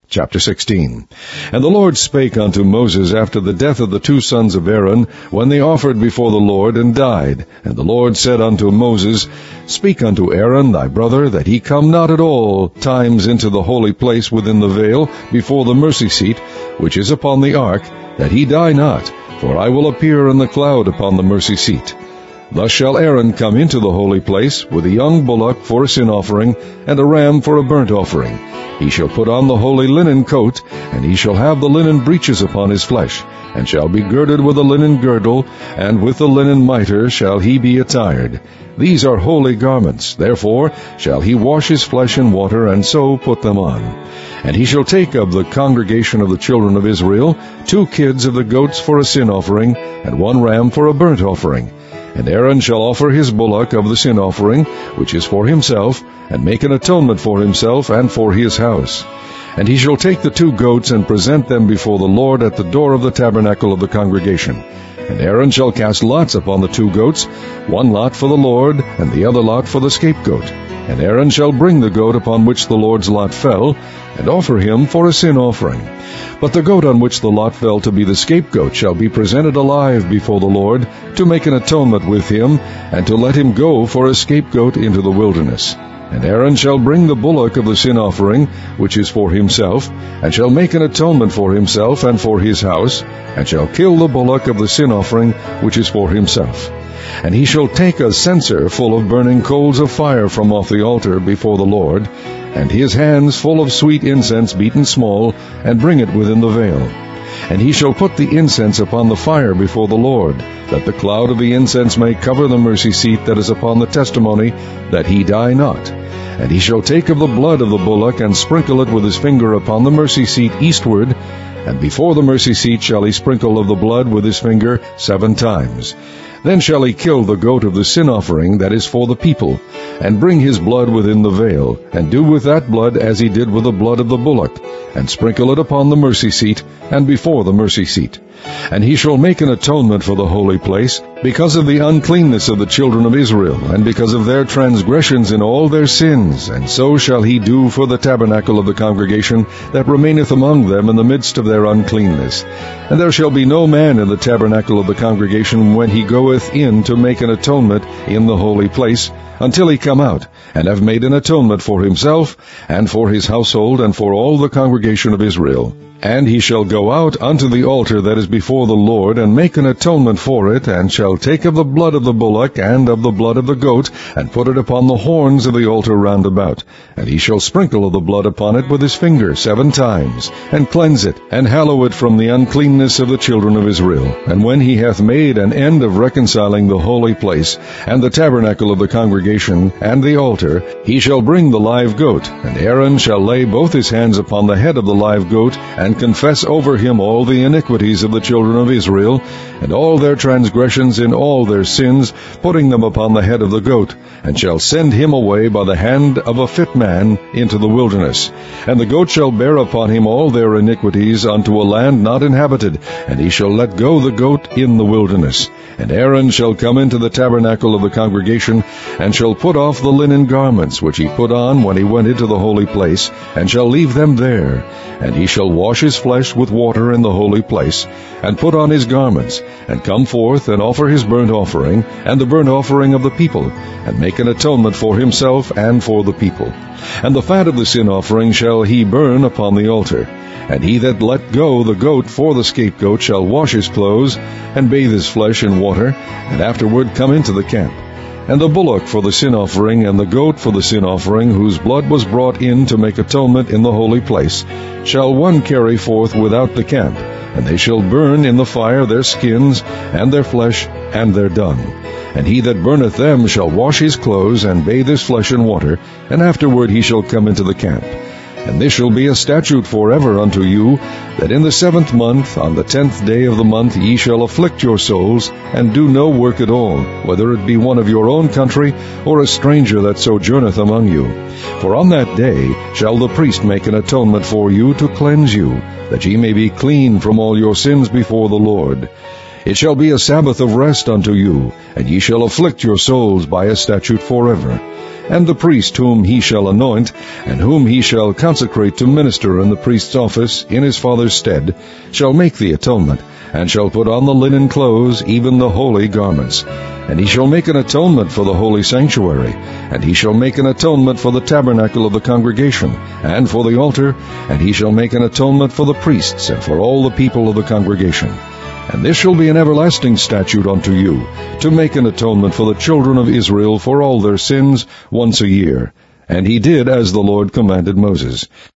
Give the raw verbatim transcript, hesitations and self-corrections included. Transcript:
Chapter sixteen. And the Lord spake unto Moses after the death of the two sons of Aaron, when they offered before the Lord, and died. And the Lord said unto Moses, Speak unto Aaron thy brother, that he come not at all times into the holy place within the veil, before the mercy seat, which is upon the ark, that he die not, for I will appear in the cloud upon the mercy seat. Thus shall Aaron come into the holy place, with a young bullock for a sin offering, and a ram for a burnt offering. He shall put on the holy linen coat, and he shall have the linen breeches upon his flesh, and shall be girded with a linen girdle, and with the linen mitre shall he be attired. These are holy garments, therefore shall he wash his flesh in water, and so put them on. And he shall take of the congregation of the children of Israel two kids of the goats for a sin offering, and one ram for a burnt offering. And Aaron shall offer his bullock of the sin offering, which is for himself, and make an atonement for himself and for his house. And he shall take the two goats and present them before the Lord at the door of the tabernacle of the congregation. And Aaron shall cast lots upon the two goats, one lot for the Lord, and the other lot for the scapegoat. And Aaron shall bring the goat upon which the Lord's lot fell, and offer him for a sin offering. But the goat on which the lot fell to be the scapegoat shall be presented alive before the Lord, to make an atonement with him, and to let him go for a scapegoat into the wilderness. And Aaron shall bring the bullock of the sin offering, which is for himself, and shall make an atonement for himself and for his house, and shall kill the bullock of the sin offering, which is for himself. And he shall take a censer full of burning coals of fire from off the altar before the Lord, and his hands full of sweet incense beaten small, and bring it within the veil. And he shall put the incense upon the fire before the Lord, that the cloud of the incense may cover the mercy seat that is upon the testimony, that he die not. And he shall take of the blood of the bullock, and sprinkle it with his finger upon the mercy seat eastward, and before the mercy seat shall he sprinkle of the blood with his finger seven times. Then shall he kill the goat of the sin offering that is for the people, and bring his blood within the veil, and do with that blood as he did with the blood of the bullock, and sprinkle it upon the mercy seat, and before the mercy seat. And he shall make an atonement for the holy place, because of the uncleanness of the children of Israel, and because of their transgressions in all their sins. And so shall he do for the tabernacle of the congregation that remaineth among them in the midst of their uncleanness. And there shall be no man in the tabernacle of the congregation when he goeth in to make an atonement in the holy place, until he come out, and have made an atonement for himself, and for his household, and for all the congregation of Israel. And he shall go out unto the altar that is before the Lord, and make an atonement for it, and shall take of the blood of the bullock, and of the blood of the goat, and put it upon the horns of the altar round about. And he shall sprinkle of the blood upon it with his finger seven times, and cleanse it, and hallow it from the uncleanness of the children of Israel. And when he hath made an end of reconciling the holy place, and the tabernacle of the congregation, and the altar, he shall bring the live goat, and Aaron shall lay both his hands upon the head of the live goat, and and confess over him all the iniquities of the children of Israel, and all their transgressions in all their sins, putting them upon the head of the goat, and shall send him away by the hand of a fit man into the wilderness. And the goat shall bear upon him all their iniquities unto a land not inhabited, and he shall let go the goat in the wilderness. And Aaron shall come into the tabernacle of the congregation, and shall put off the linen garments which he put on when he went into the holy place, and shall leave them there. And he shall wash his flesh with water in the holy place, and put on his garments, and come forth and offer his burnt offering, and the burnt offering of the people, and make an atonement for himself and for the people. And the fat of the sin offering shall he burn upon the altar. And he that let go the goat for the scapegoat shall wash his clothes, and bathe his flesh in water, and afterward come into the camp. And the bullock for the sin offering, and the goat for the sin offering, whose blood was brought in to make atonement in the holy place, shall one carry forth without the camp, and they shall burn in the fire their skins, and their flesh, and their dung. And he that burneth them shall wash his clothes, and bathe his flesh in water, and afterward he shall come into the camp. And this shall be a statute forever unto you, that in the seventh month, on the tenth day of the month, ye shall afflict your souls, and do no work at all, whether it be one of your own country, or a stranger that sojourneth among you. For on that day shall the priest make an atonement for you to cleanse you, that ye may be clean from all your sins before the Lord. It shall be a Sabbath of rest unto you, and ye shall afflict your souls by a statute forever. And the priest whom he shall anoint, and whom he shall consecrate to minister in the priest's office in his father's stead, shall make the atonement, and shall put on the linen clothes, even the holy garments. And he shall make an atonement for the holy sanctuary, and he shall make an atonement for the tabernacle of the congregation, and for the altar, and he shall make an atonement for the priests, and for all the people of the congregation. And this shall be an everlasting statute unto you, to make an atonement for the children of Israel for all their sins once a year. And he did as the Lord commanded Moses.